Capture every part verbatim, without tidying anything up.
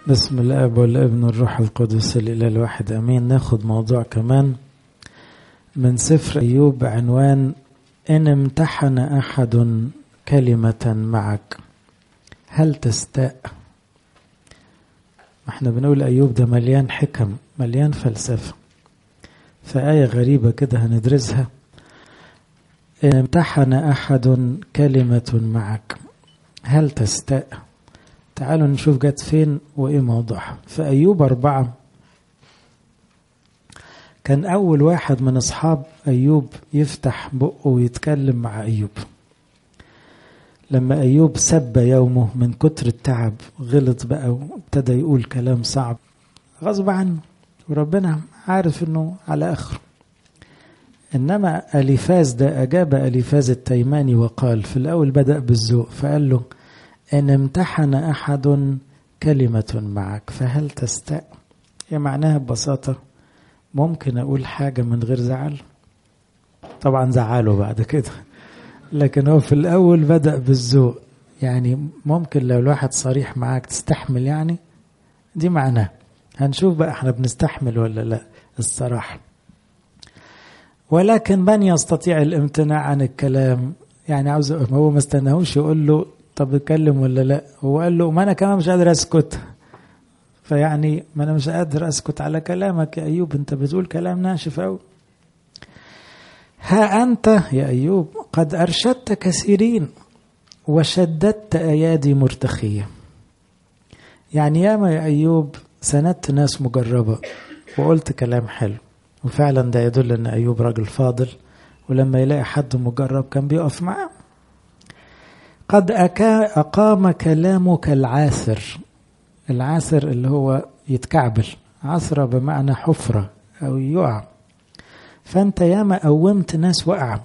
بسم الاب والابن والروح القدس الاله الواحد امين. ناخد موضوع كمان من سفر ايوب بعنوان ان امتحن احد كلمة معك هل تستاء. احنا بنقول ايوب ده مليان حكم مليان فلسفة، فآية غريبة كده هندرسها. ان امتحن احد كلمة معك هل تستاء. تعالوا نشوف جت فين وايه موضوعها. في ايوب اربعة كان اول واحد من اصحاب ايوب يفتح بقه ويتكلم مع ايوب. لما ايوب سب يومه من كتر التعب غلط بقى وابتدى يقول كلام صعب غصب عنه، وربنا عارف انه على اخره. انما اليفاز ده اجاب اليفاز التيماني وقال، في الاول بدأ بالذوق فقال له ان امتحن احد كلمة معك فهل تستاء. هي معناها ببساطة ممكن اقول حاجة من غير زعل، طبعا زعله بعد كده، لكن هو في الاول بدأ بالذوق. يعني ممكن لو الواحد صريح معاك تستحمل، يعني دي معناه. هنشوف بقى احنا بنستحمل ولا لا الصراحة. ولكن من يستطيع الامتناع عن الكلام؟ يعني عاوز هو ما استناهوش يقول له طب اتكلم ولا لا، هو قال له ما انا كمان مش قادر اسكت. فيعني ما انا مش قادر اسكت على كلامك يا ايوب، انت بتقول كلام ناشف قوي. ها انت يا ايوب قد ارشدت كثيرين وشددت ايادي مرتخية. يعني ياما يا ايوب سندت ناس مجربة وقلت كلام حلو، وفعلا ده يدل ان ايوب راجل فاضل، ولما يلاقي حد مجرب كان بيقف معاه. قد أقام كلامك العاثر. العاثر اللي هو يتكعبل، عثرة بمعنى حفرة أو يقع. فأنت ياما قومت ناس وقع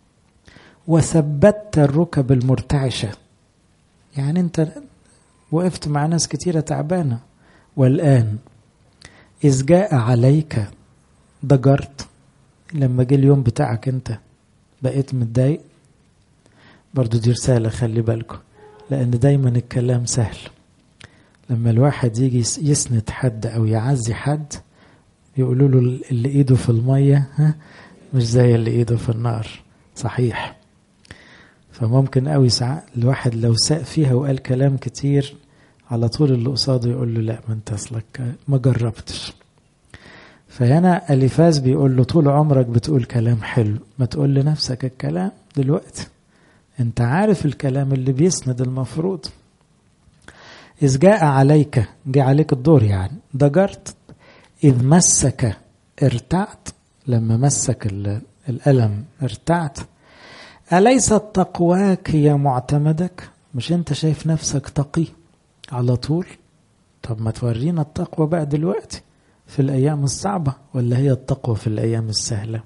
وثبت الركب المرتعشة. يعني أنت وقفت مع ناس كتيرة تعبانة. والآن إذ جاء عليك ضجرت. لما جه اليوم بتاعك أنت بقيت متضايق. برضو دي رسالة خلي بالكم، لأن دايما الكلام سهل. لما الواحد يجي يسند حد أو يعزي حد يقولوا له اللي إيده في المية ها مش زي اللي إيده في النار. صحيح. فممكن قوي ساعات الواحد لو ساق فيها وقال كلام كتير على طول اللي قصاده يقول له لا ما انت أصلك ما جربتش. فهنا اليفاز بيقول له طول عمرك بتقول كلام حلو، ما تقول لنفسك الكلام دلوقتي، انت عارف الكلام اللي بيسند المفروض. إذ جاء عليك، جاء عليك الدور يعني ضجرت. إذ مسك ارتعت، لما مسك الألم ارتعت. أليست تقواك هي معتمدك؟ مش انت شايف نفسك تقي على طول؟ طب ما تورينا التقوى بقى دلوقتي في الأيام الصعبة، ولا هي التقوى في الأيام السهلة؟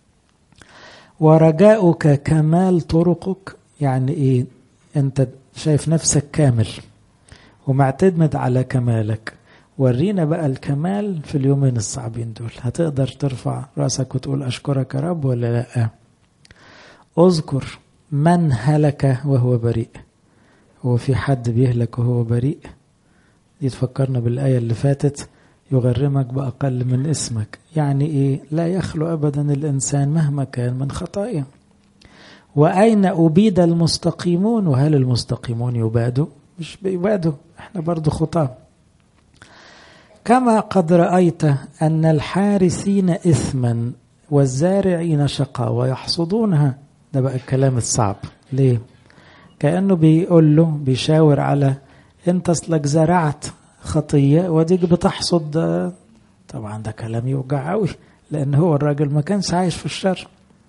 ورجاؤك كمال طرقك. يعني ايه؟ انت شايف نفسك كامل ومعتمد على كمالك. ورينا بقى الكمال في اليومين الصعبين دول. هتقدر ترفع رأسك وتقول أشكرك يا رب ولا لا؟ اذكر من هلك وهو بريء. هو في حد بيهلك وهو بريء؟ دي تفكرنا بالآية اللي فاتت، يغرمك بأقل من اسمك. يعني ايه؟ لا يخلو أبدا الإنسان مهما كان من خطايا. وأين أبيد المستقيمون؟ وهل المستقيمون يبادوا؟ مش بيبادوا، احنا برضو خطاة. كما قد رأيت أن الحارسين إثما والزارعين شقا ويحصدونها. ده بقى الكلام الصعب. ليه؟ كأنه بيقول له بيشاور على انت اصلك زرعت خطية وديك بتحصد. طبعا ده كلام يوجع قوي، لأن هو الراجل ما كانش عايش في الشر.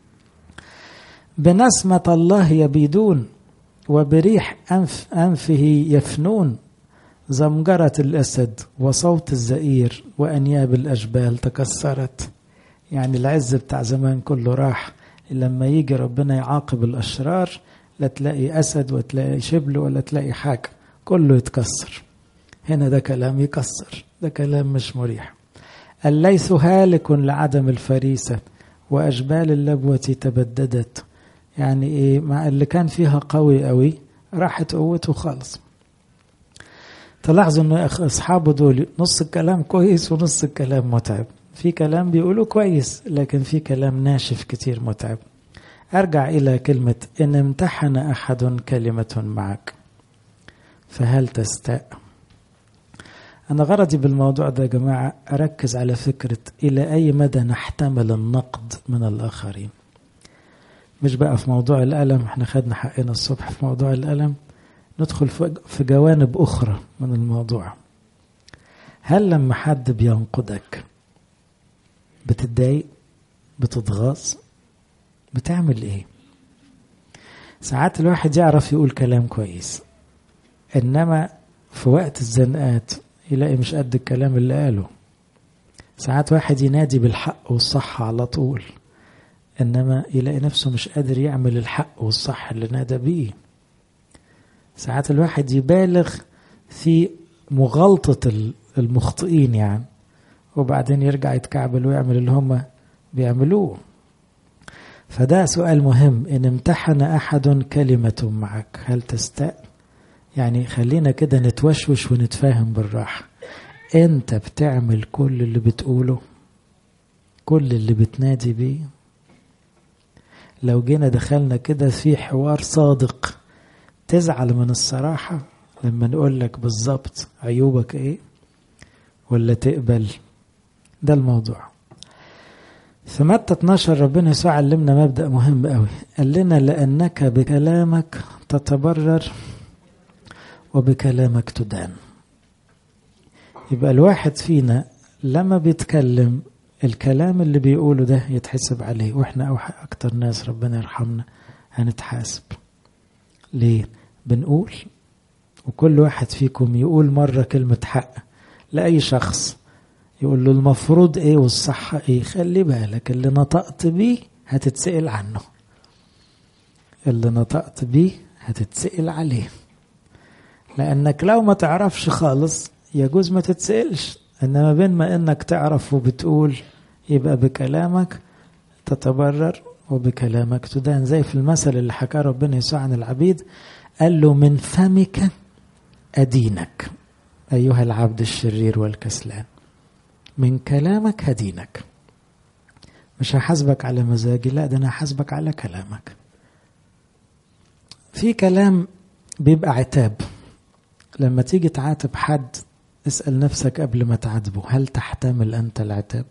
بنسمة الله يبيدون وبريح أنف أنفه يفنون. زمجرة الأسد وصوت الزئير وأنياب الأجبال تكسرت. يعني العز بتاع زمان كله راح. لما يجي ربنا يعاقب الأشرار لا تلاقي أسد وتلاقي شبل ولا تلاقي حاجة، كله يتكسر. هنا ده كلام يكسر، ده كلام مش مريح. الليث هالك لعدم الفريسة وأجبال اللبوة تبددت. يعني إيه؟ مع اللي كان فيها قوي قوي راحت قوته خالص. تلاحظوا ان اصحابه دول نص الكلام كويس ونص الكلام متعب، في كلام بيقولوا كويس لكن في كلام ناشف كتير متعب. ارجع الى كلمة ان امتحن احد كلمة معك فهل تستاء. انا غرضي بالموضوع ده يا جماعة اركز على فكرة الى اي مدى نحتمل النقد من الاخرين. مش بقى في موضوع الألم، احنا خدنا حقنا الصبح في موضوع الألم، ندخل في جوانب أخرى من الموضوع. هل لما حد بينقدك بتتضايق، بتتغاظ، بتعمل ايه؟ ساعات الواحد يعرف يقول كلام كويس، انما في وقت الزنقات يلاقي مش قد الكلام اللي قاله. ساعات واحد ينادي بالحق والصح على طول، انما يلاقي نفسه مش قادر يعمل الحق والصح اللي نادى بيه. ساعات الواحد يبالغ في مغالطة المخطئين يعني، وبعدين يرجع يتكعبل ويعمل اللي هم بيعملوه. فده سؤال مهم، إن امتحن أحد كلمة معك هل تستاء؟ يعني خلينا كده نتوشوش ونتفاهم بالراحة. أنت بتعمل كل اللي بتقوله، كل اللي بتنادي بيه؟ لو جينا دخلنا كده في حوار صادق، تزعل من الصراحة لما نقول لك بالظبط عيوبك ايه، ولا تقبل؟ ده الموضوع. في متى اتناشر ربنا يسوع علمنا مبدأ مهم قوي، قال لنا لأنك بكلامك تتبرر وبكلامك تدان. يبقى الواحد فينا لما بيتكلم الكلام اللي بيقوله ده يتحسب عليه، واحنا اكتر ناس ربنا يرحمنا هنتحاسب. ليه؟ بنقول، وكل واحد فيكم يقول مرة كلمة حق لأي شخص، يقول له المفروض ايه والصح ايه. خلي بالك اللي نطقت بيه هتتسئل عنه، اللي نطقت بيه هتتسئل عليه، لأنك لو ما تعرفش خالص يجوز ما تتسئلش، إنما بين ما إنك تعرف وبتقول يبقى بكلامك تتبرر وبكلامك تدان. زي في المثل اللي حكاه ربنا يسوع عن العبيد، قال له من فمك أدينك أيها العبد الشرير والكسلان، من كلامك هدينك. مش هحاسبك على مزاجي، لا ده أنا هحاسبك على كلامك. في كلام بيبقى عتاب، لما تيجي تعاتب حد اسأل نفسك قبل ما تعاتبه هل تحتمل أنت العتاب؟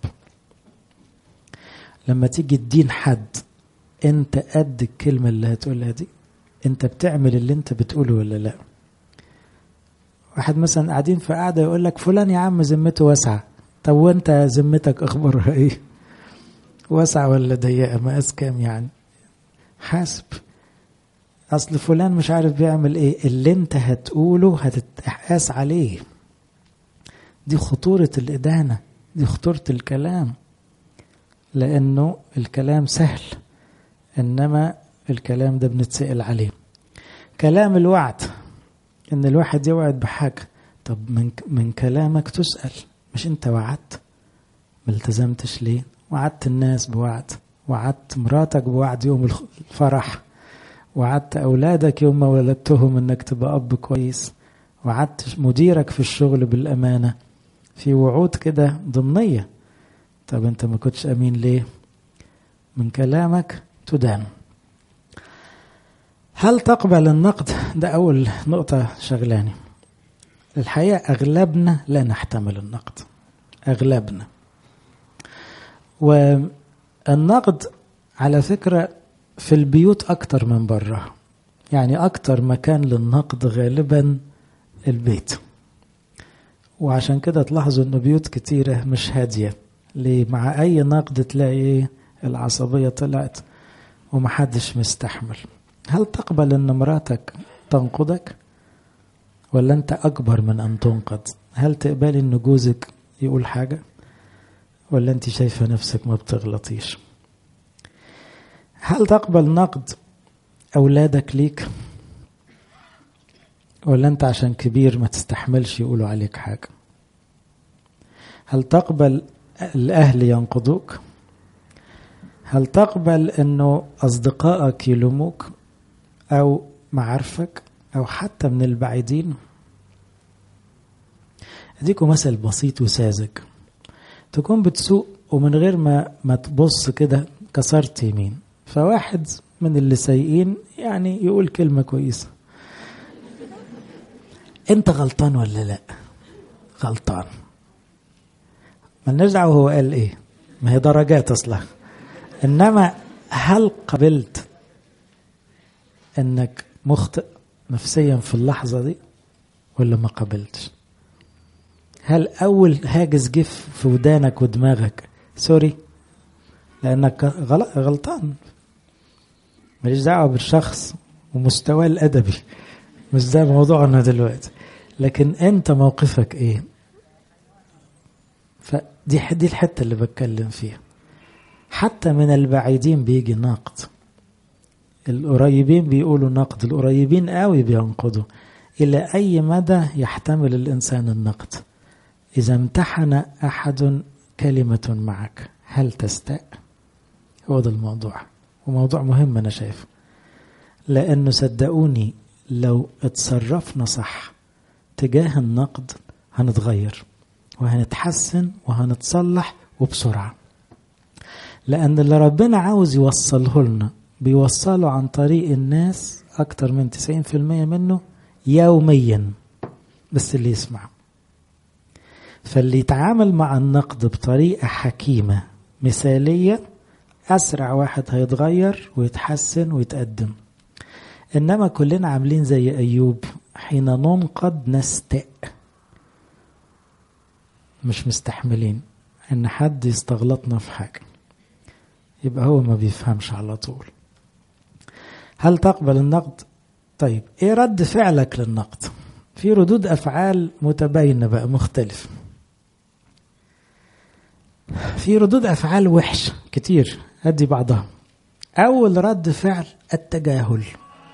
لما تيجي تدين حد أنت قد الكلمة اللي هتقولها دي؟ أنت بتعمل اللي أنت بتقوله ولا لا؟ واحد مثلا قاعدين في قاعدة يقول لك فلان يا عم ذمته واسعة، طب وأنت ذمتك أخبارها إيه؟ واسعة ولا ضيقة؟ مقاس كام يعني؟ حاسب. أصل فلان مش عارف بيعمل إيه، اللي أنت هتقوله هتتقاس عليه. دي خطورة الإدانة، دي خطورة الكلام، لأنه الكلام سهل إنما الكلام ده بنتسأل عليه. كلام الوعد، إن الواحد يوعد بحاجة، طب من, من كلامك تسأل، مش أنت وعدت ما التزمتش ليه؟ وعدت الناس بوعد، وعدت مراتك بوعد يوم الفرح، وعدت أولادك يوم ما ولدتهم إنك تبقى أب كويس، وعدت مديرك في الشغل بالأمانة، في وعود كده ضمنية. طب أنت ما كنتش أمين ليه؟ من كلامك تدان. هل تقبل النقد؟ ده أول نقطة شغلاني. الحقيقة أغلبنا لا نحتمل النقد، أغلبنا. والنقد على فكرة في البيوت أكتر من بره، يعني أكتر مكان للنقد غالبا البيت. وعشان كده تلاحظوا أن بيوت كتيرة مش هادية. ليه؟ مع أي نقد تلاقي العصبية طلعت ومحدش مستحمل. هل تقبل أن مراتك تنقدك؟ ولا أنت أكبر من أن تنقد؟ هل تقبل أن جوزك يقول حاجة؟ ولا أنت شايفة نفسك ما بتغلطيش؟ هل تقبل نقد أولادك ليك؟ ولا أنت عشان كبير ما تستحملش يقولوا عليك حاجة؟ هل تقبل الأهل ينقضوك؟ هل تقبل أنه أصدقائك يلوموك أو معارفك أو حتى من البعيدين؟ اديكم مثل بسيط وساذج. تكون بتسوق ومن غير ما ما تبص كده كسرت يمين، فواحد من اللي سايقين يعني يقول كلمة كويسة، انت غلطان ولا لا؟ غلطان. ما نرجع وهو قال ايه، ما هي درجات اصلا. انما هل قبلت انك مخطئ نفسيا في اللحظة دي ولا ما قبلتش؟ هل اول هاجس جه في ودانك ودماغك سوري لانك غلطان؟ ماليش دعوه بالشخص ومستواه الادبي، مش ده موضوعنا دلوقتي، لكن انت موقفك ايه؟ فدي دي الحته اللي بتكلم فيها. حتى من البعيدين بيجي نقد، القريبين بيقولوا نقد، القريبين قوي بينقضوا. الى اي مدى يحتمل الانسان النقد؟ إذا امتحن أحد كلمة معك هل تستاء؟ هو ده الموضوع، وموضوع مهم أنا شايف، لأنه صدقوني لو اتصرفنا صح تجاه النقد هنتغير وهنتحسن وهنتصلح وبسرعة. لأن اللي ربنا عاوز يوصله لنا بيوصله عن طريق الناس أكتر من تسعين في المية منه يوميا، بس اللي يسمع. فاللي يتعامل مع النقد بطريقة حكيمة مثالية أسرع واحد هيتغير ويتحسن ويتقدم. إنما كلنا عاملين زي أيوب، حين ننقد نستاء، مش مستحملين إن حد يستغلطنا في حاجة، يبقى هو ما بيفهمش على طول. هل تقبل النقد؟ طيب إيه رد فعلك للنقد؟ في ردود أفعال متباينة بقى مختلفة. في ردود أفعال وحش كتير، هدي بعضها. أول رد فعل التجاهل.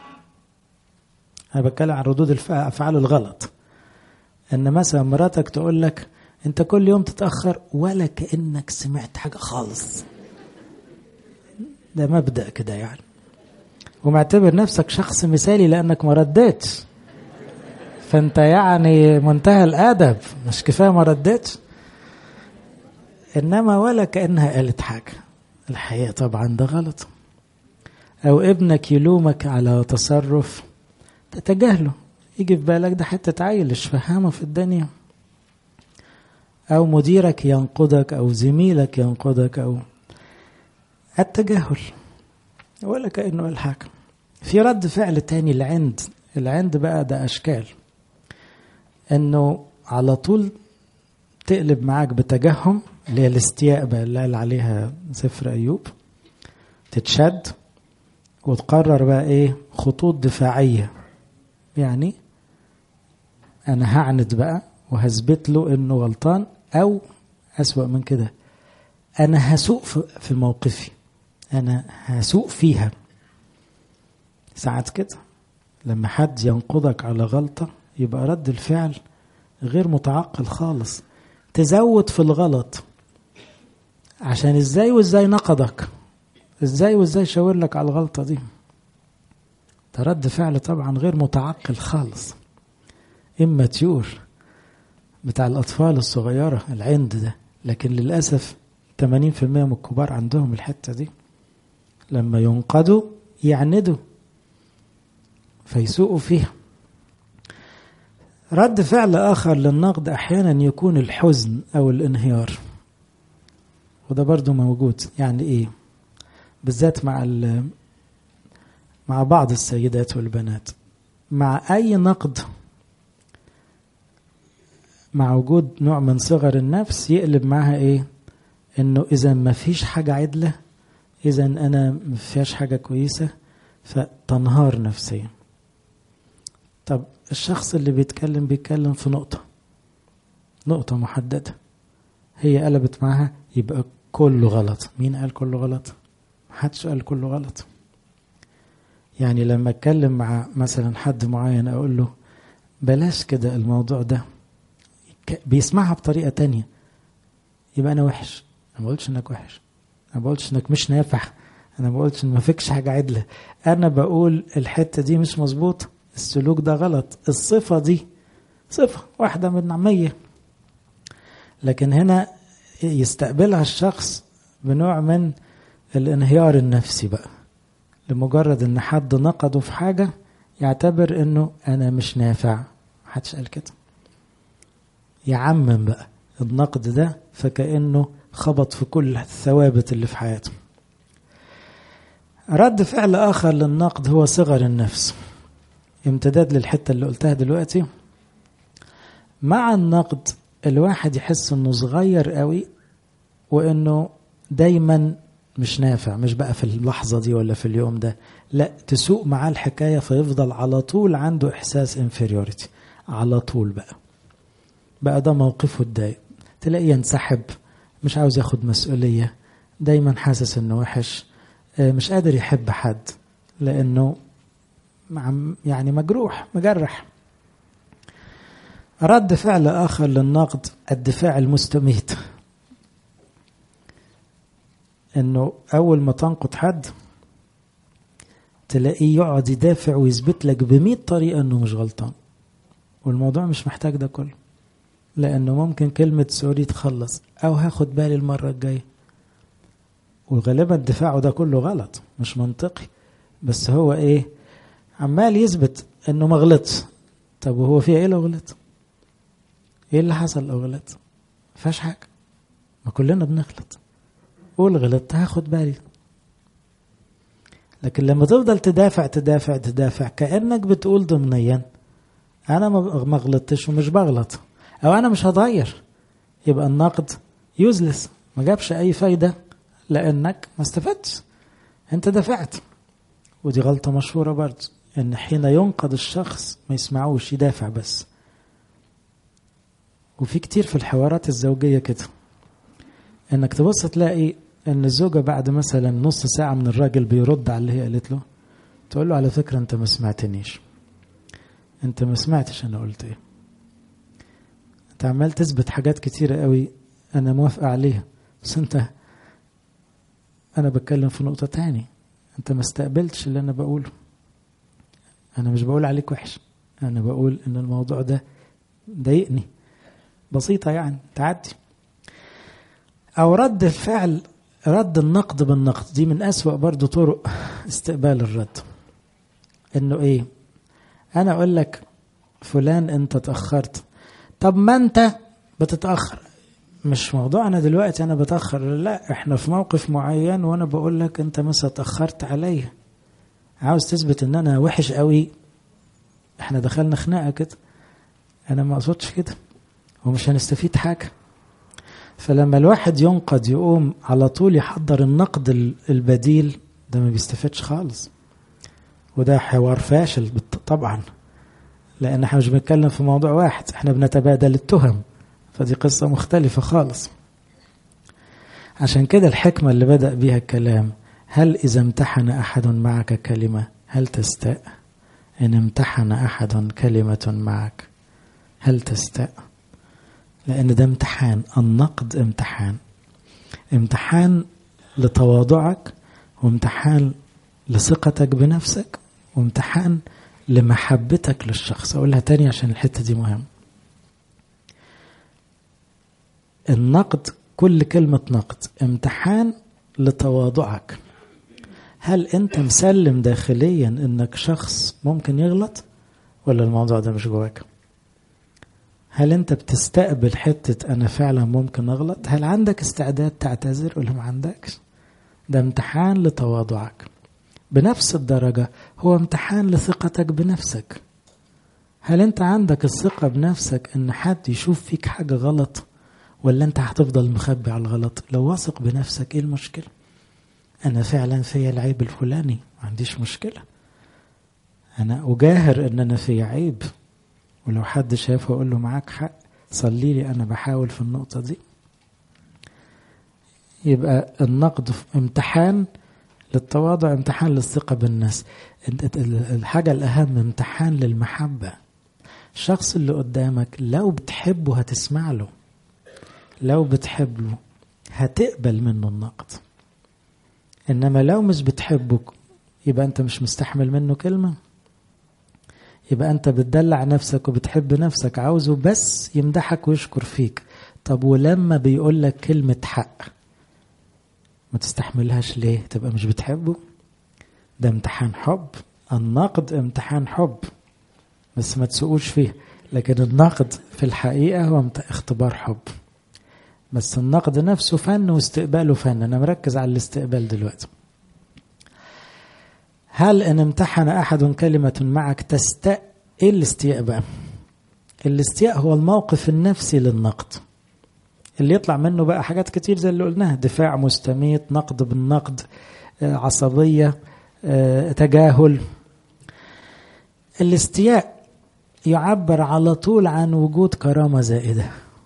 أنا بتكلم عن ردود الأفعال الغلط، أن مثلا مراتك تقول لك أنت كل يوم تتأخر ولا كأنك سمعت حاجة خالص. ده مبدأ كده يعني، ومعتبر نفسك شخص مثالي لأنك ما رديتش، فأنت يعني منتهى الأدب، مش كفاية ما رديتش. إنما ولا كأنها قالت حاجة. الحقيقة طبعا ده غلط. أو ابنك يلومك على تصرف تتجاهله، يجي في بالك ده حتة عيل مش فهمه في الدنيا. أو مديرك ينقدك أو زميلك ينقدك، أو التجاهل ولا كأنه قال حاجة. في رد فعل تاني العند. العند بقى ده أشكال، إنه على طول تقلب معاك بتجهم، اللي هي الاستياء بقى اللي قال عليها سفر أيوب، تتشد وتقرر بقى إيه خطوط دفاعية. يعني أنا هعند بقى وهثبت له إنه غلطان، أو أسوأ من كده أنا هسوق في موقفي، أنا هسوق فيها. ساعات كده لما حد ينقضك على غلطة يبقى رد الفعل غير متعقل خالص، تزود في الغلط عشان ازاي وازاي نقدك، ازاي وازاي شاور لك على الغلطة دي. ده رد فعل طبعا غير متعقل خالص، إما تيور بتاع الأطفال الصغيرة العند ده. لكن للأسف ثمانين بالمئة من الكبار عندهم الحتة دي، لما ينقدوا يعندوا فيسوقوا فيها. رد فعل آخر للنقد أحيانا يكون الحزن أو الانهيار، وده برضو موجود. يعني إيه؟ بالذات مع مع بعض السيدات والبنات، مع أي نقد، مع وجود نوع من صغر النفس يقلب معها إيه؟ إنه إذا ما فيش حاجة عدلة، إذا أنا ما فيهاش حاجة كويسة، فتنهار نفسيا. طب الشخص اللي بيتكلم بيتكلم في نقطة نقطة محددة، هي قلبت معها يبقى كله غلط. مين قال كله غلط؟ محدش قال كله غلط. يعني لما اتكلم مع مثلا حد معين اقول له بلاش كده الموضوع ده، بيسمعها بطريقة تانية، يبقى انا وحش. انا ما قلتش انك وحش، انا ما قلتش انك مش نافع، انا ما قلتش ان ما فيكش حاجة عدلة. انا بقول الحتة دي مش مظبوط، السلوك ده غلط، الصفة دي صفة واحدة من مية، لكن هنا يستقبلها الشخص بنوع من الانهيار النفسي بقى، لمجرد ان حد نقده في حاجة يعتبر انه انا مش نافع. محدش قال كده. يعمم بقى النقد ده فكأنه خبط في كل الثوابت اللي في حياته. رد فعل آخر للنقد هو صغر النفس، امتداد للحتة اللي قلتها دلوقتي. مع النقد الواحد يحس انه صغير قوي، وانه دايما مش نافع، مش بقى في اللحظة دي ولا في اليوم ده، لا تسوق معاه الحكاية فيفضل على طول عنده إحساس inferiority على طول. بقى بقى ده موقفه الدايم، تلاقيه ينسحب، مش عاوز ياخد مسؤولية، دايما حاسس انه وحش، مش قادر يحب حد لأنه يعني مجروح مجرح. رد فعل آخر للنقد الدفاع المستميت، انه اول ما تنقد حد تلاقيه يقعد يدافع ويثبت لك بمئة طريقة انه مش غلطان، والموضوع مش محتاج ده كله، لانه ممكن كلمة سوري تخلص او هاخد بالي المرة الجاية. وغالبا دفاعه ده كله غلط مش منطقي، بس هو ايه، عمال يثبت انه ما غلطش. طب وهو فيها ايه لو غلط؟ ايه اللي حصل لو غلط؟ مفيهاش حاجة، ما كلنا بنغلط. قول غلطت هاخد بالي. لكن لما تفضل تدافع تدافع تدافع كأنك بتقول ضمنيا انا ما غلطتش ومش بغلط، او انا مش هتغير، يبقى النقد يوزلس، ما جابش اي فايدة لانك ما استفدتش، انت دافعت. ودي غلطة مشهورة برضه، ان حين ينقد الشخص ما يسمعوش، يدافع بس. وفي كتير في الحوارات الزوجية كده، انك تبص تلاقي ان الزوجة بعد مثلا نص ساعة من الراجل بيرد على اللي هي قالت له، تقول له على فكرة انت ما سمعتنيش، انت ما سمعتش انا قلت ايه، انت عمال تثبت حاجات كتيرة قوي انا موافقة عليها، بس انت انا بتكلم في نقطة تاني، انت ما استقبلتش اللي انا بقوله. انا مش بقول عليك وحش، انا بقول ان الموضوع ده ضايقني، بسيطة يعني تعدي. او رد الفعل، رد النقد بالنقد، دي من اسوأ برضو طرق استقبال الرد. انه ايه، انا اقول لك فلان انت تأخرت، طب ما انت بتتأخر، مش موضوع انا دلوقتي انا بتأخر، لا احنا في موقف معين وانا بقول لك انت مثلا تأخرت عليا، عاوز تثبت ان انا وحش قوي، احنا دخلنا خناقة كده، انا ما اقصدش كده ومش هنستفيد حاجة. فلما الواحد ينقد يقوم على طول يحضر النقد البديل، ده ما بيستفادش خالص، وده حوار فاشل طبعا، لان احنا مش بنتكلم في موضوع واحد، احنا بنتبادل التهم، فدي قصة مختلفة خالص. عشان كده الحكمة اللي بدأ بيها الكلام، هل إذا امتحن أحد معك كلمة هل تستاء؟ إن امتحن أحد كلمة معك هل تستاء؟ لأن ده امتحان، النقد امتحان، امتحان لتواضعك، وامتحان لثقتك بنفسك، وامتحان لمحبتك للشخص. أقولها تاني عشان الحتة دي مهم. النقد كل كلمة نقد امتحان لتواضعك، هل انت مسلم داخليا انك شخص ممكن يغلط ولا الموضوع ده مش جواك؟ هل انت بتستقبل حتة انا فعلا ممكن اغلط؟ هل عندك استعداد تعتذر ولا ما عندكش؟ ده امتحان لتواضعك. بنفس الدرجة هو امتحان لثقتك بنفسك، هل انت عندك الثقة بنفسك ان حد يشوف فيك حاجة غلط، ولا انت هتفضل مخبي على الغلط؟ لو واثق بنفسك ايه المشكلة؟ انا فعلا فيا العيب الفلاني، ما عنديش مشكلة، انا اجاهر ان انا فيا عيب، ولو حد شافه اقول له معاك حق، صلي لي انا بحاول في النقطة دي. يبقى النقد امتحان للتواضع، امتحان للثقة بالناس. الحاجة الاهم امتحان للمحبة. الشخص اللي قدامك لو بتحبه هتسمع له، لو بتحبه هتقبل منه النقد، انما لو مش بتحبه يبقى انت مش مستحمل منه كلمة، يبقى انت بتدلع نفسك وبتحب نفسك، عاوزه بس يمدحك ويشكر فيك. طب ولما بيقول لك كلمة حق ما تستحملهاش ليه؟ تبقى مش بتحبه؟ ده امتحان حب. النقد امتحان حب بس ما تسوقوش فيه، لكن النقد في الحقيقة هو اختبار حب. بس النقد نفسه فن واستقباله فن. أنا مركز على الاستقبال دلوقتي. هل إن امتحن أحد كلمة معك تستاء؟ إيه الاستياء بقى؟ الاستياء هو الموقف النفسي للنقد اللي يطلع منه بقى حاجات كتير زي اللي قلناها: دفاع مستميت، نقد بالنقد، عصبية، تجاهل. الاستياء يعبر على طول عن وجود كرامة زائدة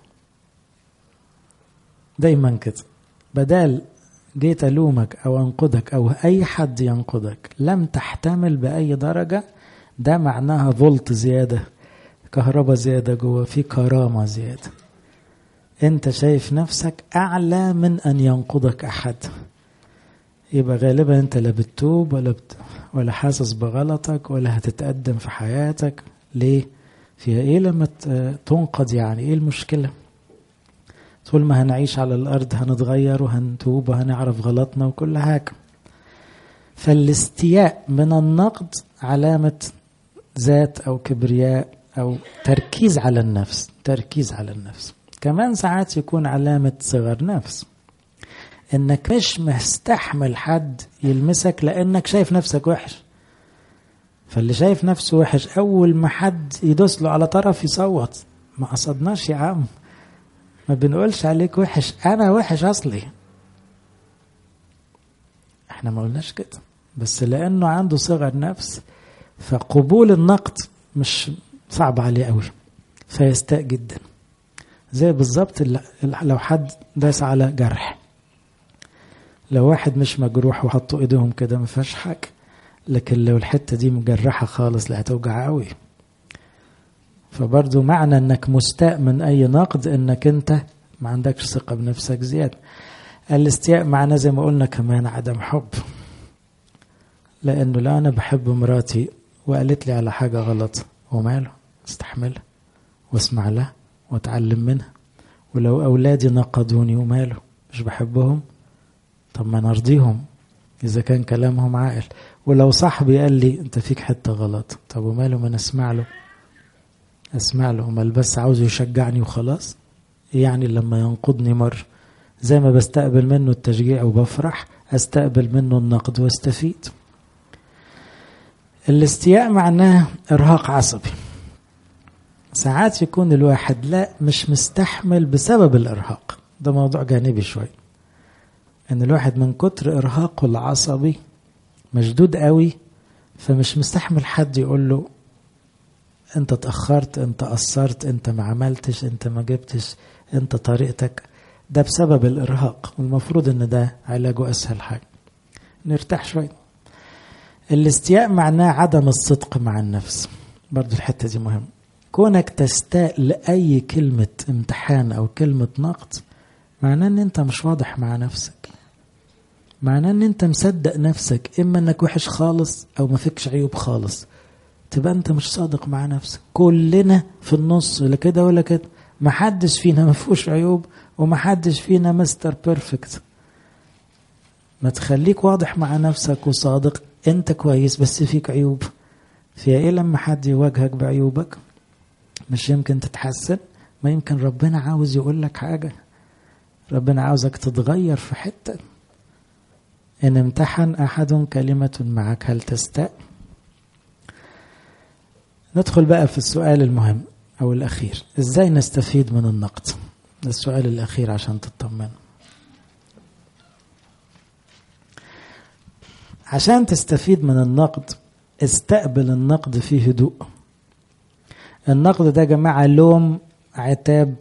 دايما كده. بدال جيت ألومك أو أنقدك أو أي حد ينقدك لم تحتمل بأي درجة، ده معناها فولت زيادة، كهرباء زيادة جوه، في كرامة زيادة. انت شايف نفسك أعلى من أن ينقدك أحد، يبقى غالبا انت لا بتتوب ولا بت... ولا حاسس بغلطك ولا هتتقدم في حياتك. ليه؟ فيها ايه لما تنقد؟ يعني ايه المشكلة؟ طول ما هنعيش على الأرض هنتغير وهنتوب وهنعرف غلطنا وكل حاجة. فالاستياء من النقد علامة ذات أو كبرياء أو تركيز على النفس. تركيز على النفس كمان ساعات يكون علامة صغر نفس، إنك مش مستحمل حد يلمسك لأنك شايف نفسك وحش. فاللي شايف نفسه وحش أول ما حد يدوس له على طرف يصوت. ما قصدناش يا عم، ما بنقولش عليك وحش، أنا وحش أصلي. احنا ما قلناش كده، بس لأنه عنده صغر نفس فقبول النقد مش صعب عليه قوي، فيستاء جدا. زي بالظبط لو حد داس على جرح، لو واحد مش مجروح وحطوا ايديهم كده ما فيهاش حاجه، لكن لو الحته دي مجرحه خالص لا هتوجع قوي. فبرضو معنى انك مستاء من اي نقد انك انت ما عندكش ثقه بنفسك زياده. الاستياء معناه زي ما قلنا كمان عدم حب، لانه لا انا بحب مراتي وقالت لي على حاجه غلط وماله، استحملها واسمع لها واتعلم منها. ولو اولادي نقدوني وماله، مش بحبهم، طب ما نرضيهم اذا كان كلامهم عاقل. ولو صاحبي قال لي انت فيك حته غلط، طب وماله، ما نسمع له اسمع له. امال بس عاوزه يشجعني وخلاص؟ يعني لما ينقضني مر زي ما بستقبل منه التشجيع وبفرح، استقبل منه النقد واستفيد. الاستياء معناه ارهاق عصبي. ساعات يكون الواحد لا مش مستحمل بسبب الارهاق، ده موضوع جانبي شوي، ان الواحد من كتر ارهاقه العصبي مشدود قوي، فمش مستحمل حد يقول له انت تأخرت، انت قصرت، انت ما عملتش، انت ما جبتش، انت طريقتك. ده بسبب الارهاق، والمفروض ان ده علاجه اسهل حاجة، نرتاح شوي. الاستياء معناه عدم الصدق مع النفس. برضو الحتة دي مهم. كونك تستاء لأي كلمة امتحان أو كلمة نقد معناه ان انت مش واضح مع نفسك، معناه ان انت مصدق نفسك، اما انك وحش خالص او ما فيكش عيوب خالص، تبقى انت مش صادق مع نفسك. كلنا في النص، لا كده ولا كده، ما حدش فينا ما فيهوش عيوب وما حدش فينا مستر بيرفكت. ما تخليك واضح مع نفسك وصادق، انت كويس بس فيك عيوب. فيها ايه لما حد يواجهك بعيوبك؟ مش يمكن تتحسن؟ ما يمكن ربنا عاوز يقول لك حاجة، ربنا عاوزك تتغير في حتة. إن امتحن أحد كلمة معك هل تستاء؟ ندخل بقى في السؤال المهم أو الأخير، إزاي نستفيد من النقد؟ ده السؤال الأخير عشان تطمن. عشان تستفيد من النقد استقبل النقد فيه هدوء. النقد ده جماعة لوم، عتاب،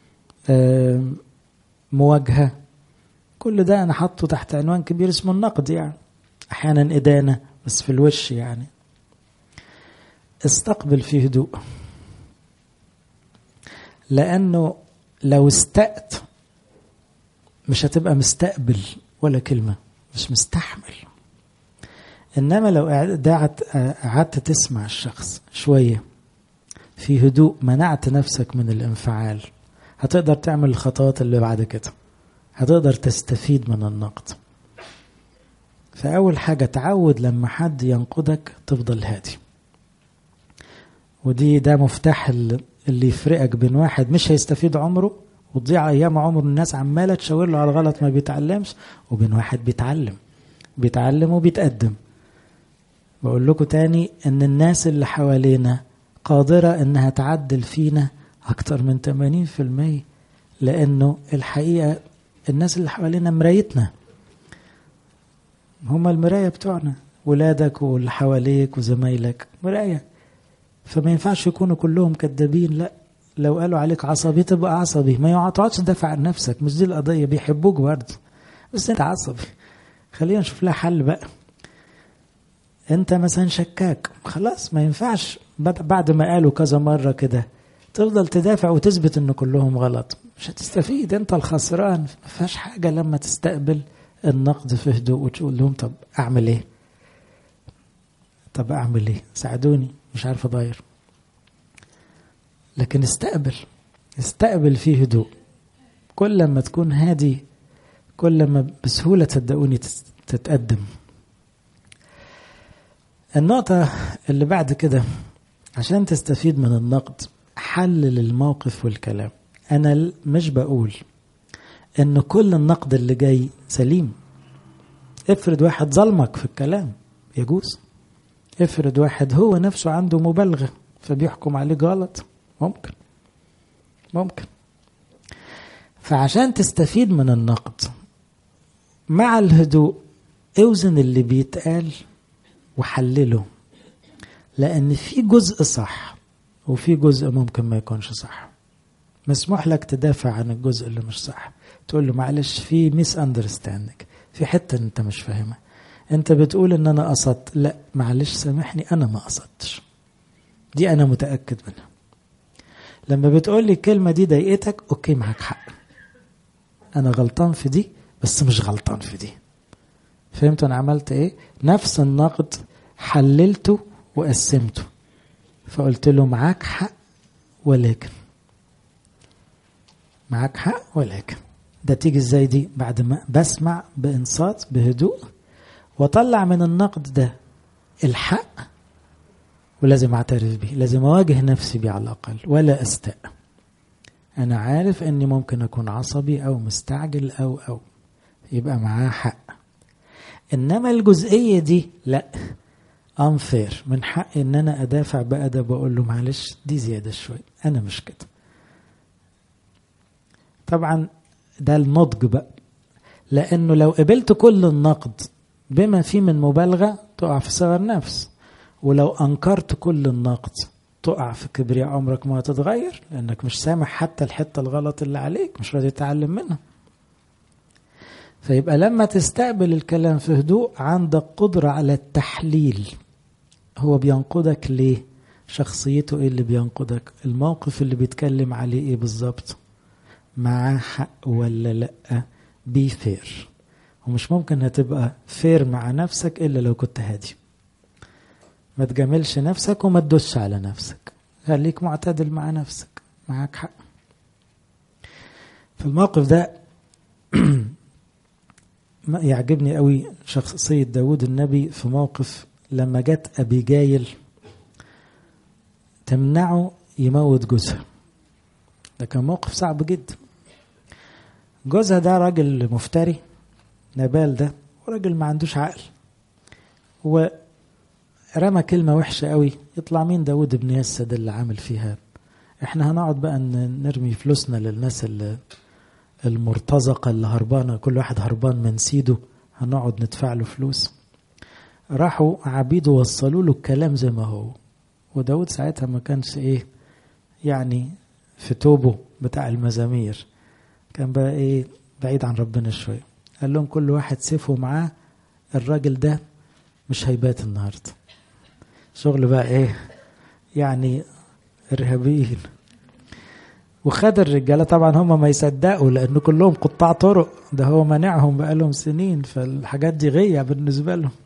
مواجهة، كل ده أنا حطه تحت عنوان كبير اسمه النقد. يعني أحيانا إدانة بس في الوش. يعني استقبل فيه هدوء، لأنه لو استأت مش هتبقى مستقبل ولا كلمة، مش مستحمل. إنما لو قعدت تسمع الشخص شوية في هدوء، منعت نفسك من الانفعال، هتقدر تعمل الخطوات اللي بعد كده، هتقدر تستفيد من النقد. فأول حاجة تعود لما حد ينقدك تفضل هادي، ودي ده مفتاح اللي يفرقك بين واحد مش هيستفيد عمره وتضيع أيام عمر الناس عمالة تشاور له على الغلط ما بيتعلمش، وبين واحد بيتعلم بيتعلم وبيتقدم. بقول لكم تاني ان الناس اللي حوالينا قادرة انها تعدل فينا اكتر من ثمانين بالمية، لانه الحقيقة الناس اللي حوالينا مرايتنا، هما المراية بتوعنا، ولادك واللي حواليك وزمايلك مراية. فما ينفعش يكونوا كلهم كدابين، لا، لو قالوا عليك عصبي تبقى عصبي، ما تقعدش تدافع عن نفسك، مش دي القضية، بيحبوك برضه بس انت عصبي، خلينا نشوف لها حل بقى. انت مثلا شكاك، خلاص ما ينفعش بعد ما قالوا كذا مرة كده تفضل تدافع وتثبت ان كلهم غلط، مش هتستفيد، انت الخسران. ما فيهاش حاجة لما تستقبل النقد في هدوء وتقول لهم طب اعمل ايه، طب اعمل ايه، ساعدوني مش عارف اضاير. لكن استقبل استقبل فيه هدوء. كل لما تكون هادي كل لما بسهولة صدقوني تتقدم. النقطة اللي بعد كده عشان تستفيد من النقد، حلل الموقف والكلام. أنا مش بقول إن كل النقد اللي جاي سليم. افرض واحد ظلمك في الكلام يجوز، افرض واحد هو نفسه عنده مبالغة فبيحكم عليه غلط، ممكن ممكن فعشان تستفيد من النقد مع الهدوء اوزن اللي بيتقال وحلله، لأن في جزء صح وفي جزء ممكن ما يكونش صح. مسموح لك تدافع عن الجزء اللي مش صح، تقول له معلش في ميس اندرستاندينج، في حتة انت مش فاهمها، انت بتقول ان انا قصدت، لا معلش سامحني انا ما قصدتش، دي انا متأكد منها. لما بتقول لي الكلمة دي ضايقتك، اوكي معك حق، انا غلطان في دي بس مش غلطان في دي. فهمت انا عملت ايه؟ نفس النقد حللته وقسمته، فقلت له معاك حق ولكن معاك حق ولكن ده تيجي ازاي دي؟ بعد ما بسمع بانصات بهدوء واطلع من النقد ده الحق، ولازم اعترف بيه، لازم اواجه نفسي بيه على الاقل ولا استاء. انا عارف اني ممكن اكون عصبي او مستعجل او او يبقى معاه حق، انما الجزئية دي لا، unfair، من حقي ان انا ادافع بأدب واقول له معلش دي زيادة شوي، انا مش كده. طبعا ده النضج بقى، لانه لو قبلت كل النقد بما فيه من مبالغة تقع في صغر نفس، ولو انكرت كل النقد تقع في كبرياء عمرك ما هتتغير، لانك مش سامح حتى الحتة الغلط اللي عليك، مش راضي تتعلم منها. فيبقى لما تستقبل الكلام في هدوء عندك قدرة على التحليل، هو بينقدك ليه، شخصيته ايه اللي بينقدك، الموقف اللي بيتكلم عليه ايه بالظبط، معاه حق ولا لا، بي فير. ومش ممكن هتبقى فير مع نفسك الا لو كنت هادي، ما تجاملش نفسك وما تدوسش على نفسك، خليك معتدل مع نفسك، معاك حق. في الموقف ده يعجبني قوي شخصية داود النبي في موقف لما جت أبيجايل تمنعه يموت جوزها. ده كان موقف صعب جدا. جوزها ده راجل مفتري، نبال ده وراجل ما عندوش عقل، ورمى كلمة وحشة قوي. يطلع مين داود ابن يسد اللي عامل فيها؟ احنا هنقعد بقى نرمي فلوسنا للناس اللي المرتزقة اللي هربانة، كل واحد هربان من سيده هنقعد ندفع له فلوس. راحوا عبيده وصلوا له الكلام زي ما هو، وداود ساعتها ما كانش ايه يعني في توبه بتاع المزامير، كان بقى ايه بعيد عن ربنا شوية. قال لهم كل واحد سيفه معاه، الراجل ده مش هيبات النهاردة. شغل بقى ايه يعني ارهابيين. وخد الرجالة، طبعا هم ما يصدقوا لأنه كلهم قطاع طرق، ده هو منعهم بقالهم سنين، فالحاجات دي غية بالنسبة لهم.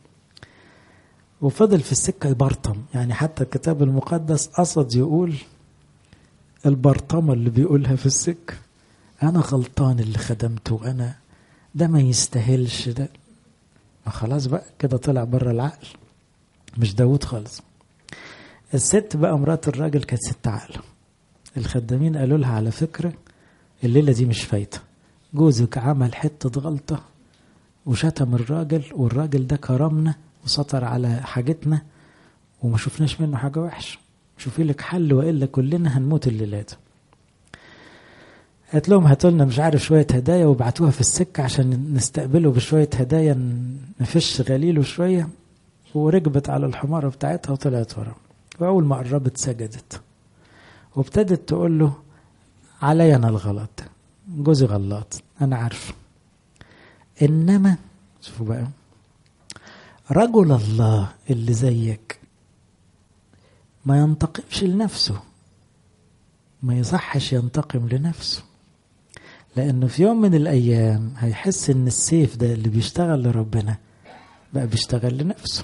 وفضل في السكة يبرطم، يعني حتى الكتاب المقدس قصد يقول البرطمة اللي بيقولها في السكة، أنا غلطان اللي خدمته، أنا ده ما يستاهلش ده. ما خلاص بقى كده طلع بره العقل، مش داود خالص. الست بقى مرات الراجل كانت ست عقل. الخدامين قالوا لها على فكرة الليلة دي مش فايتة، جوزك عمل حتة غلطة وشتم الراجل، والراجل ده كرمنا وسطر على حاجتنا وما شفناش منه حاجة وحش، شوفي لك حل وإلا كلنا هنموت الليلة دي. قالت لهم هاتوا لنا مش عارف شوية هدايا وبعتوها في السكة عشان نستقبله بشوية هدايا نفش غليله شوية، وركبت على الحمارة بتاعتها وطلعت ورا. وأول ما قربت سجدت وابتدت تقول له علي أنا الغلط، جوزي غلط أنا عارف، إنما شوفوا بقى رجل الله اللي زيك ما ينتقمش لنفسه، ما يصحش ينتقم لنفسه، لأنه في يوم من الأيام هيحس إن السيف ده اللي بيشتغل لربنا بقى بيشتغل لنفسه.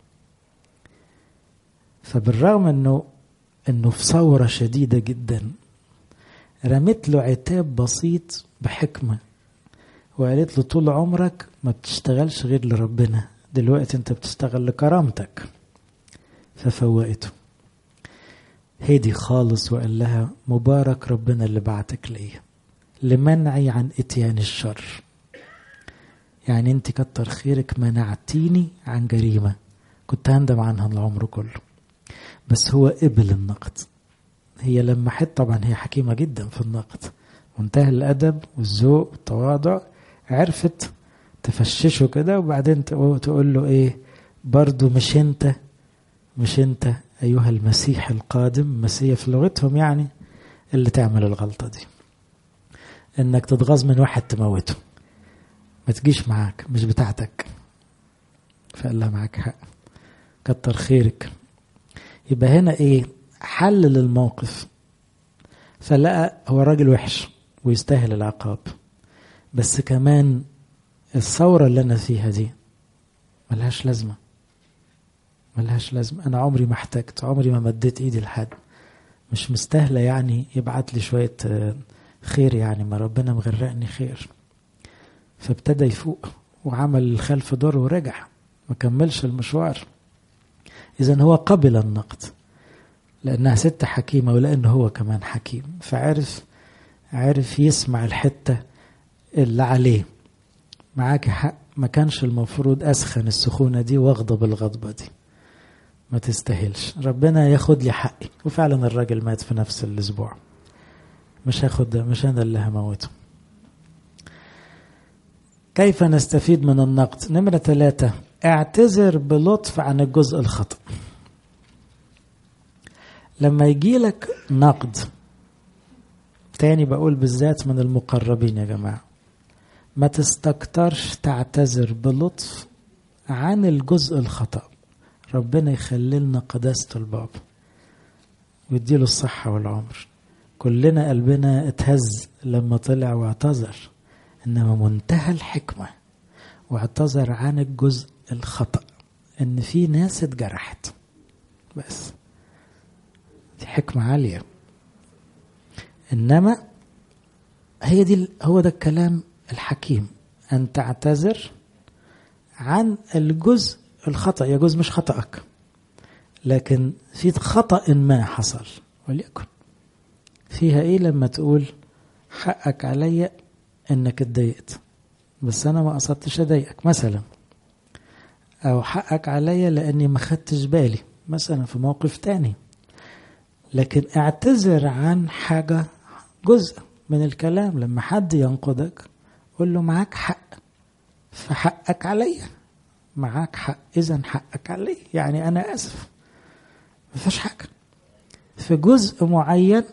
فبالرغم إنه إنه في ثورة شديدة جدا رمت له عتاب بسيط بحكمة وقالت له طول عمرك ما بتشتغلش غير لربنا، دلوقتي انت بتشتغل لكرامتك. ففوقته هدي خالص وقال لها مبارك ربنا اللي بعتك ليا لمنعي عن اتيان الشر. يعني انت كتر خيرك منعتيني عن جريمة كنت هندم عنها العمر كله. بس هو قبل النقد. هي لما حت طبعا هي حكيمة جدا في النقد، منتهى الأدب والذوق والتواضع، عرفت تفششه كده وبعدين تقول له ايه برضو مش انت مش انت ايها المسيح القادم، مسيح في لغتهم يعني، اللي تعمل الغلطة دي انك تتغاظ من واحد تموته، ما تجيش معاك مش بتاعتك. فقال لها معاك حق كتر خيرك. يبقى هنا ايه حلل الموقف، فلقى هو راجل وحش ويستاهل العقاب، بس كمان الثورة اللي أنا فيها دي ملهاش لازمة ملهاش لازمة أنا عمري ما احتجت، عمري ما مديت إيدي لحد، مش مستاهلة يعني يبعت لي شوية خير، يعني ما ربنا مغرقني خير. فابتدى يفوق وعمل الخلف دور ورجع ما كملش المشوار. إذن هو قبل النقد لأنها ست حكيمة ولأنه هو كمان حكيم، فعرف عرف يسمع الحتة اللي عليه. معاك حق، ما كانش المفروض أسخن السخونة دي واغضب الغضبة دي، ما تستاهلش، ربنا ياخد لي حقي. وفعلا الراجل مات في نفس الأسبوع، مش هاخد مش أنا اللي هموته. كيف نستفيد من النقد؟ نمرة ثلاثة اعتذر بلطف عن الجزء الخطأ. لما يجي لك نقد تاني، بقول بالذات من المقربين يا جماعة، ما تستكترش تعتذر بلطف عن الجزء الخطأ. ربنا يخللنا قداسة الباب ويديله الصحة والعمر. كلنا قلبنا اتهز لما طلع واعتذر، إنما منتهى الحكمة واعتذر عن الجزء الخطأ، إن في ناس اتجرحت، بس دي حكمة عالية. إنما هي دي هو ده الكلام الحكيم، أن تعتذر عن الجزء الخطأ. يجوز مش خطأك، لكن في خطأ ما حصل، وليكن فيها إيه لما تقول حقك عليا إنك اتضايقت بس أنا ما قصدتش أضايقك مثلا، أو حقك عليا لأني ما خدتش بالي مثلا في موقف تاني. لكن اعتذر عن حاجة جزء من الكلام. لما حد ينقدك قل له معاك حق، فحقك عليا، معاك حق إذن حقك علي، يعني أنا أسف، ما فيش حاجة في جزء معين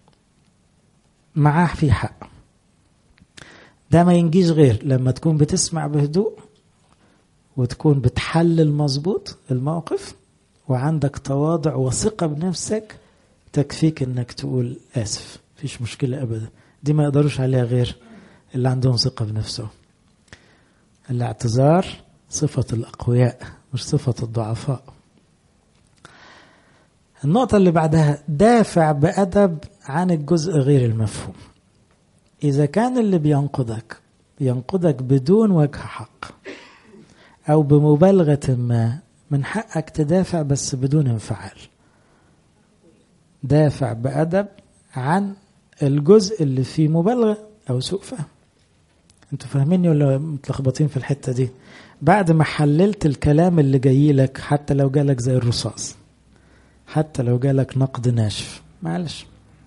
معاه في حق. ده ما ينجيش غير لما تكون بتسمع بهدوء وتكون بتحلل مظبوط الموقف وعندك تواضع وثقة بنفسك تكفيك انك تقول آسف، فيش مشكلة أبدا. دي ما يقدروش عليها غير اللي عندهم ثقة بنفسه. الاعتذار صفة الأقوياء مش صفة الضعفاء. النقطة اللي بعدها دافع بأدب عن الجزء غير المفهوم. إذا كان اللي بينقدك بينقدك بدون وجه حق أو بمبالغة ما، من حقك تدافع بس بدون انفعال. دافع بأدب عن الجزء اللي فيه مبالغة أو سوء فهم. انتوا فاهميني ولا متلخبطين في الحتة دي؟ بعد ما حللت الكلام اللي جاي لك، حتى لو جالك زي الرصاص، حتى لو جالك نقد ناشف، معلش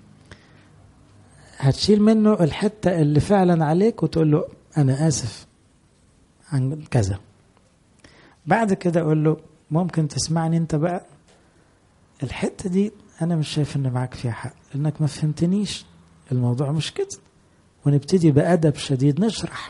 هتشيل منه الحتة اللي فعلا عليك وتقول له أنا آسف عن كذا. بعد كده أقول له ممكن تسمعني أنت بقى، الحتة دي أنا مش شايف إن معاك فيها حق، إنك ما فهمتنيش، الموضوع مش كده. ونبتدي بأدب شديد نشرح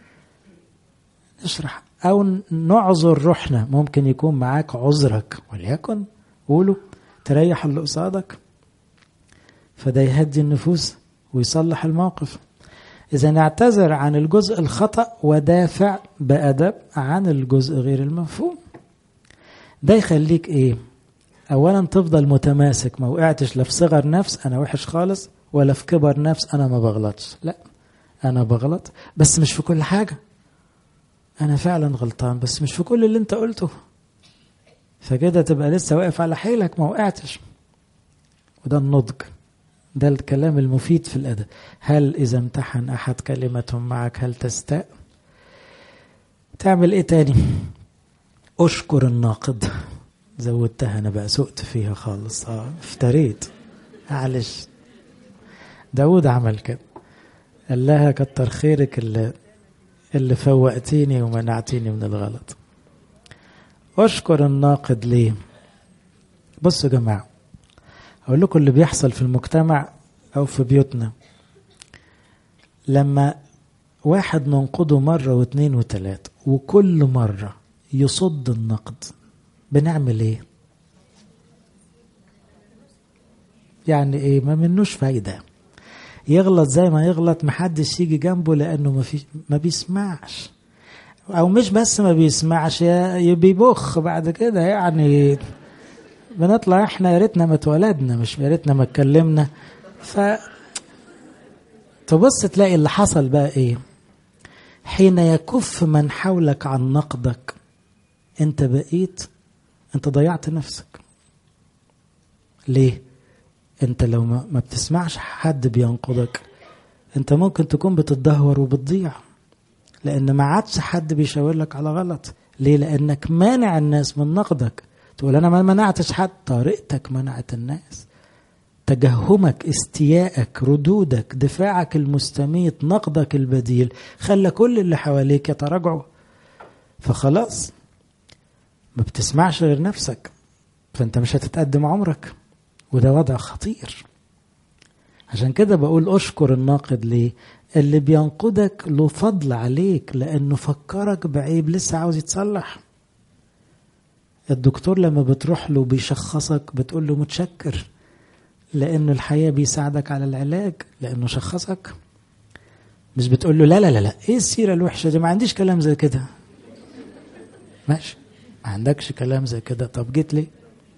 نشرح أو نعذر روحنا. ممكن يكون معاك عذرك، وليكن قوله تريح اللي قصادك، فده يهدي النفوس ويصلح الموقف. إذا نعتذر عن الجزء الخطأ ودافع بأدب عن الجزء غير المفهوم، ده يخليك إيه؟ أولا تفضل متماسك، ما وقعتش لا في صغر نفس أنا وحش خالص، ولا في كبر نفس أنا ما بغلطش. لا، أنا بغلط بس مش في كل حاجة، أنا فعلا غلطان بس مش في كل اللي أنت قلته. فكده تبقى لسه واقف على حيلك، ما وقعتش. وده النضج، ده الكلام المفيد في الأدب. هل إذا امتحن أحد كلمة معك هل تستاء؟ تعمل إيه تاني؟ أشكر الناقد. زودتها أنا بقى، سقت فيها خالص، آه افتريت، معلش. داود عمل كده، قال لها كتر خيرك اللي, اللي فوقتيني ومنعتيني من الغلط. أشكر الناقد ليه؟ بصوا يا جماعة، أقول لكم اللي بيحصل في المجتمع أو في بيوتنا. لما واحد ننقده مرة واثنين وثلاث وكل مرة يصد النقد، بنعمل ايه؟ يعني ايه؟ ما منوش فايدة، يغلط زي ما يغلط محدش يجي جنبه، لأنه ما, في ما بيسمعش، أو مش بس ما بيسمعش، بيبخ بعد كده. يعني بنطلع احنا يا ريتنا ما اتولدنا، مش يا ريتنا ما اتكلمنا. ف تبص تلاقي اللي حصل بقى ايه؟ حين يكف من حولك عن نقدك، انت بقيت انت ضيعت نفسك. ليه؟ انت لو ما, ما بتسمعش حد بينقدك، انت ممكن تكون بتتدهور وبتضيع، لان ما عادش حد بيشاور لك على غلط. ليه؟ لانك مانع الناس من نقدك. تقول انا ما منعتش حد، طريقتك منعت الناس، تجهمك، استيائك، ردودك، دفاعك المستميت، نقدك البديل، خلى كل اللي حواليك يتراجعوا. فخلاص ما بتسمعش غير نفسك، فانت مش هتتقدم عمرك، وده وضع خطير. عشان كده بقول اشكر الناقد. ليه؟ اللي بينقدك له فضل عليك، لانه فكرك بعيب لسه عاوز يتصلح. الدكتور لما بتروح له بيشخصك بتقول له متشكر، لانه الحقيقة بيساعدك على العلاج، لانه شخصك. مش بتقول له لا لا لا لا ايه السيرة الوحشة دي، ما عنديش كلام زي كده. ماشي، ما عندكش كلام زي كده، طب جيت ليه؟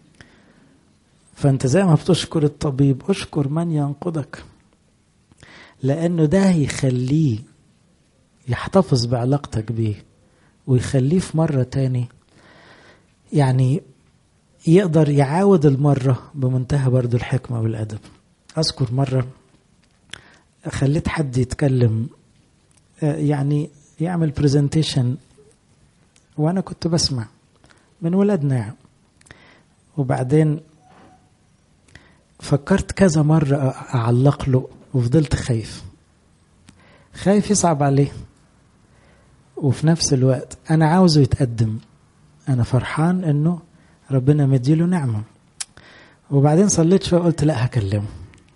فانت زي ما بتشكر الطبيب اشكر من ينقدك، لانه ده يخليه يحتفظ بعلاقتك بيه، ويخليه في مرة تاني يعني يقدر يعاود المرة بمنتهى برضو الحكمة والأدب. أذكر مرة خليت حد يتكلم، يعني يعمل بريزنتيشن، وأنا كنت بسمع من ولادنا يعني. وبعدين فكرت كذا مرة أعلق له، وفضلت خايف خايف يصعب عليه، وفي نفس الوقت أنا عاوزه يتقدم، أنا فرحان أنه ربنا مديله نعمة. وبعدين صليت شوية قلت لا هكلمه،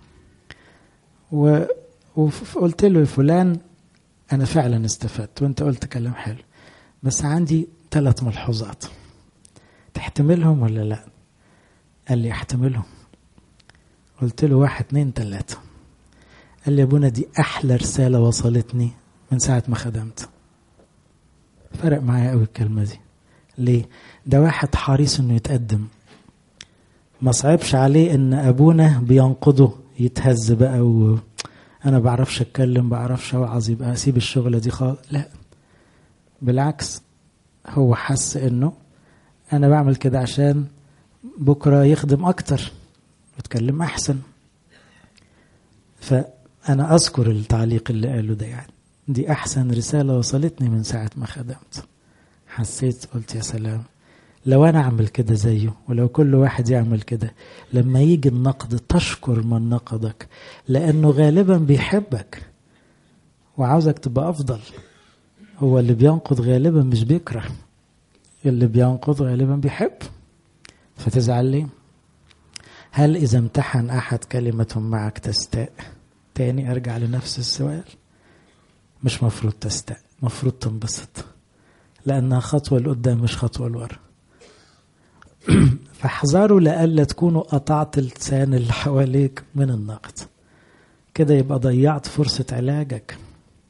وقلت له يا فلان أنا فعلا استفدت وأنت قلت كلام حلو، بس عندي ثلاث ملحوظات تحتملهم ولا لا؟ قال لي احتملهم. قلت له واحد اتنين تلاتة. قال لي يا ابونا دي أحلى رسالة وصلتني من ساعة ما خدمت. فرق معايا قوي الكلمة دي. ليه؟ ده واحد حريص انه يتقدم، ما صعبش عليه ان ابونا بينقضه يتهز بقى وأنا بعرفش أتكلم بعرفش أوعظ يبقى أسيب الشغلة دي خالص. لا بالعكس، هو حس إنه أنا بعمل كده عشان بكرة يخدم أكتر ويتكلم أحسن. فأنا أذكر التعليق اللي قاله ده، يعني دي أحسن رسالة وصلتني من ساعة ما خدمت. حسيت قلت يا سلام لو أنا أعمل كده زيه، ولو كل واحد يعمل كده، لما يجي النقد تشكر من نقدك، لأنه غالبا بيحبك وعاوزك تبقى أفضل. هو اللي بينقد غالبا مش بيكره، اللي بينقد غالبا بيحب. فتزعل ليه؟ هل إذا امتحن أحد كلمة معك تستاء؟ تاني أرجع لنفس السؤال، مش مفروض تستاء، مفروض تنبسط، لأنها خطوة لقدام مش خطوة لورا. فاحذروا لألا تكونوا قطعت لسان اللي حواليك من النقد، كده يبقى ضيعت فرصة علاجك.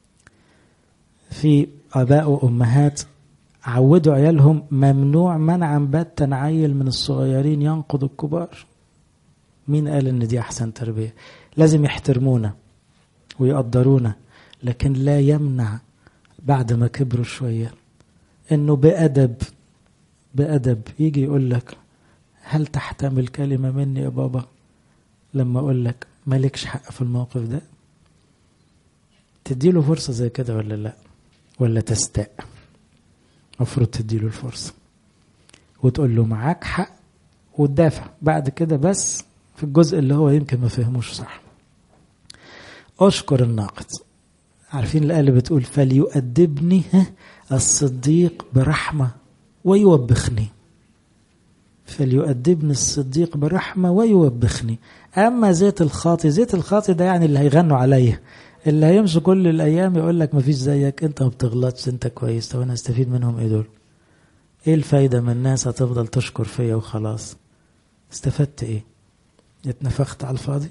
في آباء وأمهات عودوا عيالهم ممنوع منعا باتا عيل من الصغيرين ينقض الكبار. مين قال ان دي احسن تربية؟ لازم يحترمونا ويقدرونا، لكن لا يمنع بعد ما كبروا شوية انه بأدب بأدب يجي يقول لك هل تحتمل كلمة مني يا بابا لما اقول لك مالكش حق في الموقف ده؟ تديله فرصة زي كده ولا لا؟ ولا تستاء؟ مفروض تديله الفرصة وتقول له معاك حق وتدافع بعد كده، بس في الجزء اللي هو يمكن ما فهموش صح. أشكر الناقد. عارفين الآية اللي بتقول فليؤدبني الصديق برحمة ويوبخني؟ فليؤدبني الصديق برحمة ويوبخني. أما زيت الخاطي، زيت الخاطي ده يعني اللي هيغنوا عليه، اللي هيمشي كل الأيام يقول لك مفيش زيك، انت ما بتغلطش، انت كويس. طب انا استفيد منهم ايه دول؟ ايه الفايدة من الناس هتفضل تشكر فيا وخلاص؟ استفدت ايه؟ اتنفخت على الفاضي.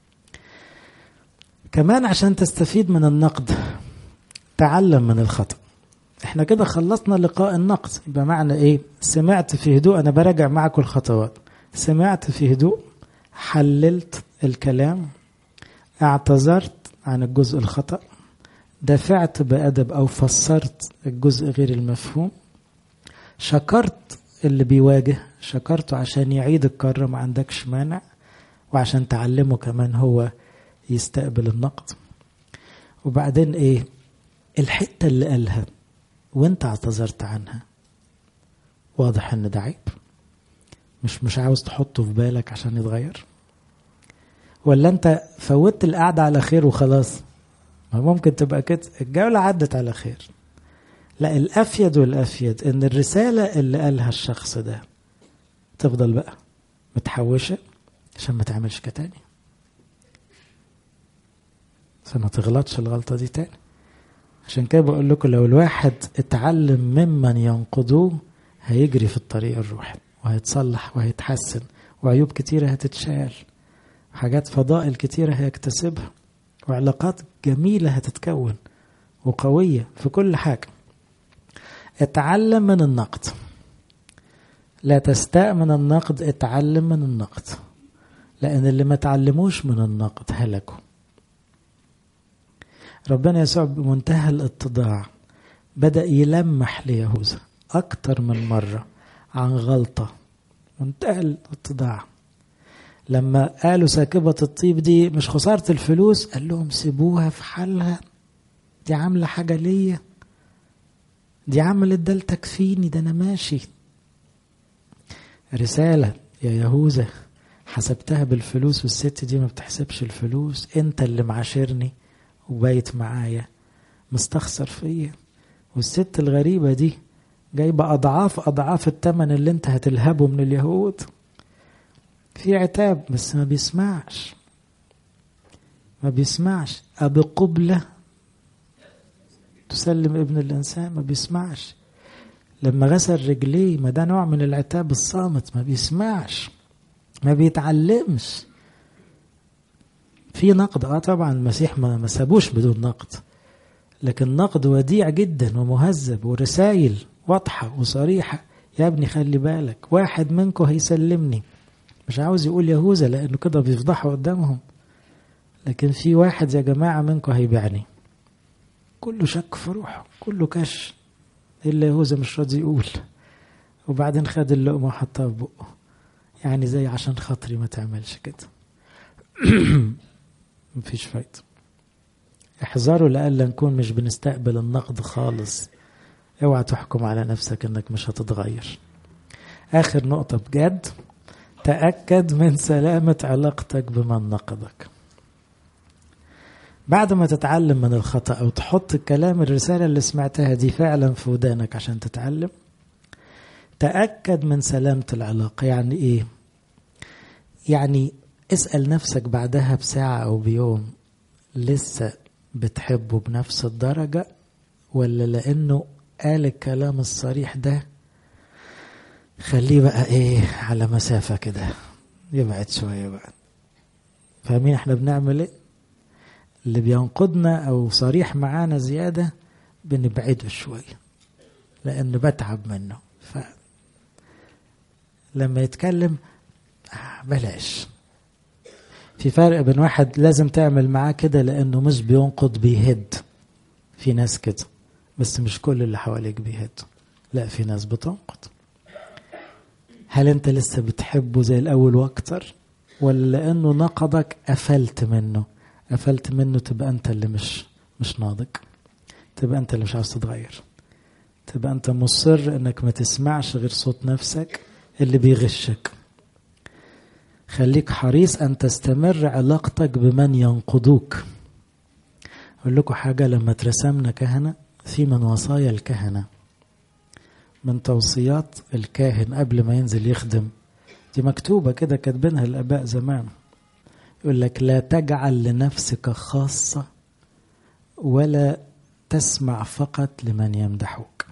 كمان عشان تستفيد من النقد تعلم من الخطأ. احنا كده خلصنا لقاء النقد. يبقى معنى ايه؟ سمعت في هدوء، انا براجع معكم الخطوات. سمعت في هدوء، حللت الكلام، اعتذرت عن الجزء الخطأ، دافعت بأدب أو فسرت الجزء غير المفهوم، شكرت اللي بيواجه، شكرته عشان يعيد الكرة ما عندكش مانع، وعشان تعلمه كمان هو يستقبل النقد. وبعدين ايه؟ الحتة اللي قالها وانت اعتذرت عنها واضح ان ده عيب، مش مش عاوز تحطه في بالك عشان يتغير؟ ولا انت فوتت القعدة على خير وخلاص؟ ما ممكن تبقى كده الجولة عدت على خير. لا، الأفيد والأفيد ان الرسالة اللي قالها الشخص ده تفضل بقى متحوشة عشان ما تعملش كده تاني، عشان ما تغلطش الغلطة دي تاني. عشان كده بقول لكم لو الواحد اتعلم ممن ينقضوه هيجري في الطريق الروحي وهيتصلح وهيتحسن، وعيوب كتيرة هتتشال، حاجات فضائل كتيرة هيكتسبها، وعلاقات جميلة هتتكون وقوية في كل حاجة. اتعلم من النقد، لا تستاء من النقد، اتعلم من النقد، لأن اللي ما تعلموش من النقد هلكوا. ربنا يسوع بمنتهى الاتضاع بدأ يلمح ليهوذا أكتر من مرة عن غلطة، منتهى الاتضاع. لما قالوا ساكبة الطيب دي مش خسارة الفلوس، قال لهم سيبوها في حالها، دي عاملة حاجة ليا، دي عملت ده لتكفيني، ده أنا ماشي. رسالة يا يهوذا، حسبتها بالفلوس والست دي ما بتحسبش الفلوس، انت اللي معاشرني وبايت معايا مستخسر فيا، والست الغريبة دي جايبة أضعاف أضعاف الثمن اللي انت هتلهبه من اليهود. في عتاب بس ما بيسمعش، ما بيسمعش. أبي قبلة تسلم ابن الإنسان، ما بيسمعش. لما غسل رجليه، ما ده نوع من العتاب الصامت، ما بيسمعش، ما بيتعلمش. في نقد اه طبعا المسيح ما سابوش بدون نقد، لكن نقد وديع جدا ومهذب، ورسائل واضحة وصريحة. يا ابني خلي بالك، واحد منكم هيسلمني. مش عاوز يقول يهوذا لأنه كده بيفضحه قدامهم، لكن في واحد يا جماعة منكم هيبيعني، كله شك في روحه، كله كش، إلا يهوذا مش راضي يقول، وبعدين خد اللقمة وحطها في بقه، يعني زي عشان خاطري ما تعملش كده. مفيش فايدة. احذروا لألا نكون مش بنستقبل النقد خالص. اوعى تحكم على نفسك انك مش هتتغير. اخر نقطة بجد، تأكد من سلامة علاقتك بمن نقدك. بعد ما تتعلم من الخطأ او تحط الكلام الرسالة اللي سمعتها دي فعلا في ودانك عشان تتعلم، تأكد من سلامة العلاقة. يعني ايه؟ يعني اسأل نفسك بعدها بساعة او بيوم، لسه بتحبه بنفس الدرجة، ولا لانه قال الكلام الصريح ده خليه بقى ايه على مسافة كده، يبعد شوية بقى. فاهمين احنا بنعمل ايه؟ اللي بينقضنا او صريح معانا زيادة بنبعده شوية لان بتعب منه. فلما يتكلم بلاش. في فرق بين واحد لازم تعمل معاه كده لانه مش بينقض بيهد، في ناس كده، بس مش كل اللي حواليك بيهد، لا في ناس بتنقض. هل انت لسه بتحبه زي الاول واكتر، ولا لانه نقضك قفلت منه؟ قفلت منه تبقى انت اللي مش مش ناضج، تبقى انت اللي مش عاوز تتغير، تبقى انت مصر انك ما تسمعش غير صوت نفسك اللي بيغشك. خليك حريص ان تستمر علاقتك بمن ينقضوك. اقول لكم حاجة، لما ترسمنا كهنة، في من وصايا الكهنة، من توصيات الكاهن قبل ما ينزل يخدم، دي مكتوبة كده كاتبينها الآباء زمان، يقول لك لا تجعل لنفسك خاصة ولا تسمع فقط لمن يمدحوك،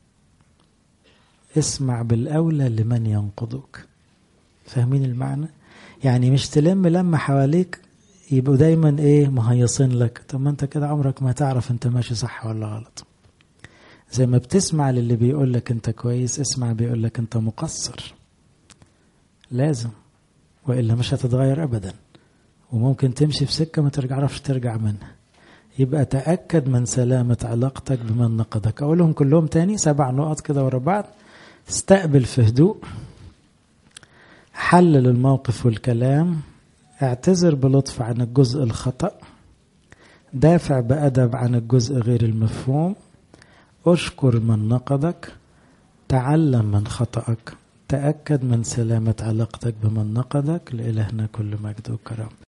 اسمع بالأولى لمن ينقضوك. فاهمين المعنى؟ يعني مش تلم لما حواليك يبقوا دايما ايه مهيصين لك، طب ما انت كده عمرك ما تعرف انت ماشي صح ولا غلط. زي ما بتسمع للي بيقول لك انت كويس، اسمع بيقول لك انت مقصر، لازم، وإلا مش هتتغير أبدا، وممكن تمشي في سكة ما ترجعش ترجع منها. يبقى تأكد من سلامة علاقتك بمن نقدك. أقولهم كلهم تاني، سبع نقط كده ورا بعض. استقبل في هدوء، حلل الموقف والكلام، اعتذر بلطف عن الجزء الخطأ، دافع بأدب عن الجزء غير المفهوم، اشكر من نقدك، تعلم من خطأك، تأكد من سلامة علاقتك بمن نقدك. لإلهنا كل مجد وكرم.